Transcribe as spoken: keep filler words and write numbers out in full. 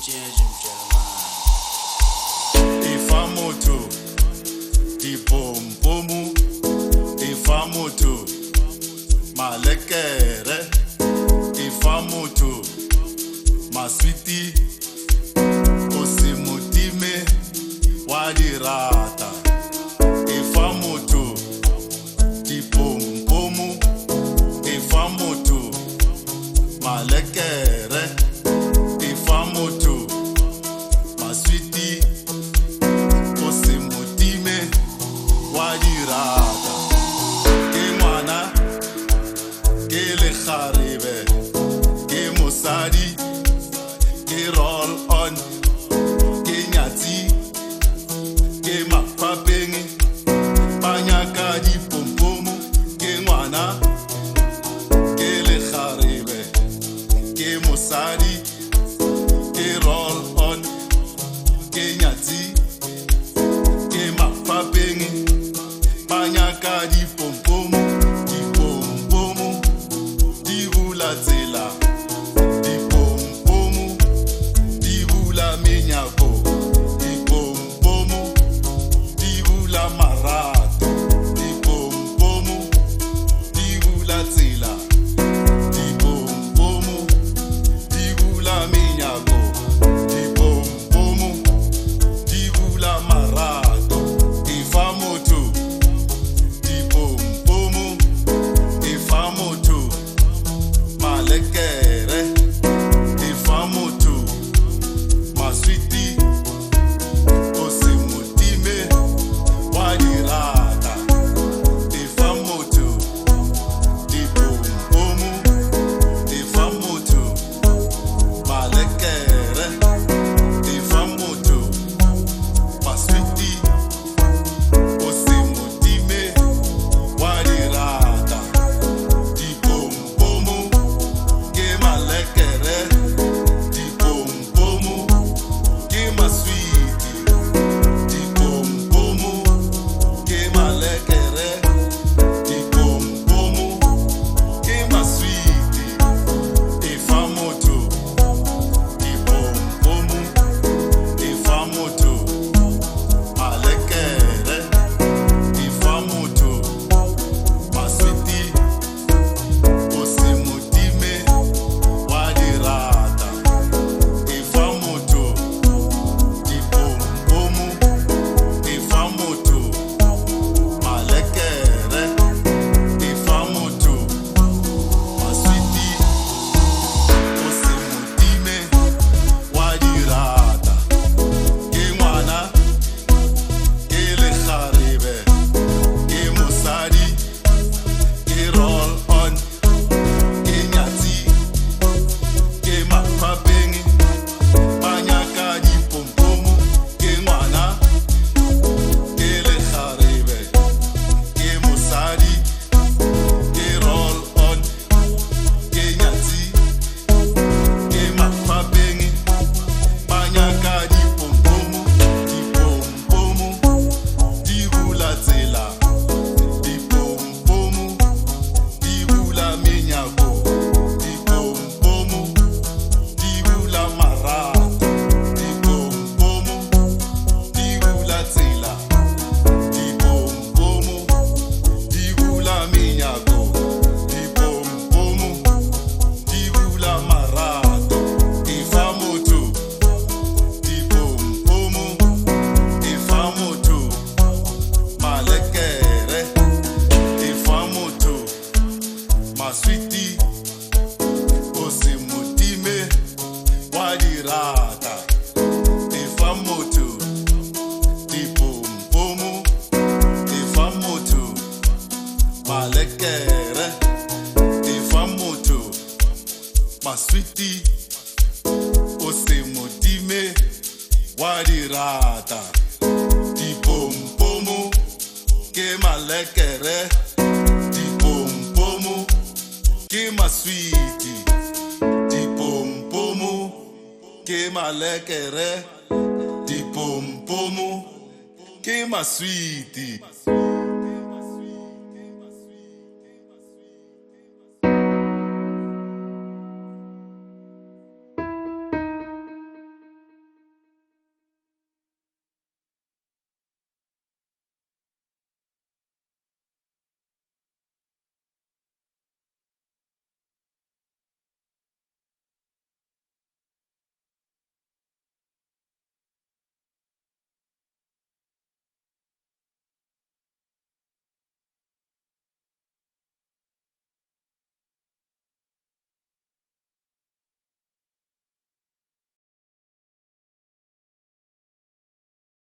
Judge Jeremiah. Ifamoto, Ipompomu, Ifamoto, Malekere, Ifamoto, Maswiti, Osimutime, Wadirata, Ifamoto, Ipompomu, Ifamoto, Malekere, Ifamoto, Maswiti, Osimutime, Wadirata, Ke mwana, ke lekgarebe, ke mosadi, ke roll on, ke nyatsi, ke mapapeng, banyaka dipompomo, ke ngwana, ke lekgarebe, ke mosadi, ke roll on, ke nyatsi, ke mapapeng, banyaka dipompomo, dipompomo, di bula tsela, dipompomo, di bula menyako, dipompomo, di bula marato, dipompomo, di bula tsela, dipompomo, di bula menyako, dipompomo, di bula marato, Ifamoto, dipompomo, Ifamoto, Malekere, Ifamoto, Maswiti, Osimutime, Wadirata, Ifamoto, dipompomo, Ifamoto, Malekere, Ifamoto, Maswiti, Osimutime, Wadirata, dipompomo, ke malekere, dipompomo, ke maswiti, dipompomo, ke malekere, dipompomo, ke maswiti, Ifamoto, dipompomo, Ifamoto, malekere, Ifamoto, maswiti, Osimutime, Wadirata, Ifamoto, dipompomo, Ifamoto, malekere, Ifamoto, maswiti, Osimutime, Wadirata, ke ngwana, ke lekgarebe, ke mosadi, ke roll on, ke nyatsi, ke mapapeng, banyaka dipompomo, ke ngwana, ke lekgarebe, ke mosadi, ke roll on, ke nyatsi, ke mapapeng, banyaka dipompomo, dipompomo, di bula tsela, dipompomo, di bula menyako, dipompomo, di bula marato, dipompomo, di bula tsela, dipompomo, di bula menyako, dipompomo, di bula marato, Ifamoto, dipompomo, Ifamoto, malekere, Ifamoto, maswiti, Osimutime, Wadirata, Ifamoto, dipompomo, Ifamoto, malekere, Ifamoto, maswiti, Osimutime, Wadirata, dipompomo, ke malekere, dipompomo, ke maswiti, dipompomo, ke malekere, dipompomo, ke maswiti.